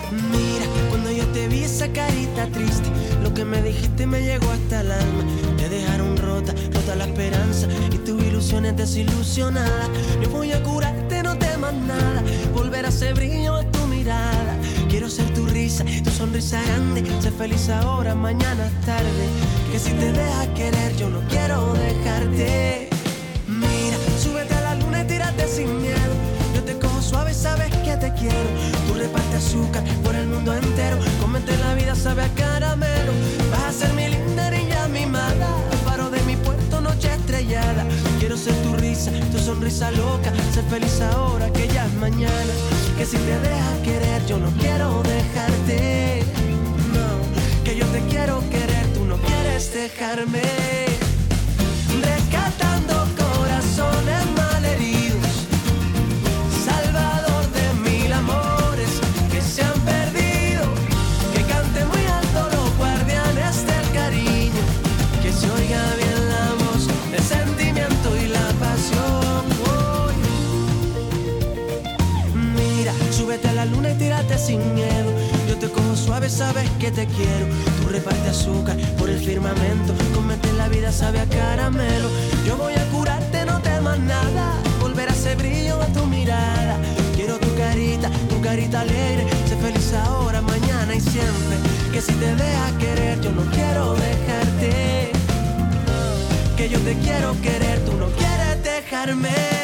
Mira, cuando yo te vi esa carita triste, lo que me dijiste me llegó hasta el alma. Te dejaron rota la esperanza y tus ilusiones desilusionadas. Yo voy a curarte, no temas nada, volver a ese brillo a tu mirada. Quiero ser tu risa, tu sonrisa grande, ser feliz ahora, mañana es tarde. Que si te dejas querer, yo no quiero dejarte. Mira, súbete a la luna y tírate sin miedo. Yo te cojo suave, sabes que te quiero. Tú repartes azúcar por el mundo entero. Cómete la vida, sabe a caramelo. Vas a ser mi linda niña mimada, faro de mi puerto, noche estrellada. Quiero ser tu risa, tu sonrisa loca, ser feliz ahora que ya es mañana. Que si te dejas querer, yo no quiero dejarte. No, que yo te quiero querer, tú no quieres dejarme. Rescatando corazones malheridos, salvador de mil amores que se han perdido. Que cante muy alto los guardianes del cariño, que se oiga bien la voz, el sentimiento y la pasión. Oh. Mira, súbete a la luna y tírate sin miedo. Yo te cojo suave, sabes que te quiero. Tú repartes azúcar por el firmamento. Cómete la vida, sabe a caramelo. Yo voy a curarte, no temas nada, volver a ese brillo a tu mirada. Quiero tu carita alegre, sé feliz ahora, mañana y siempre. Que si te dejas querer, yo no quiero dejarte. Que yo te quiero querer, tú no quieres dejarme.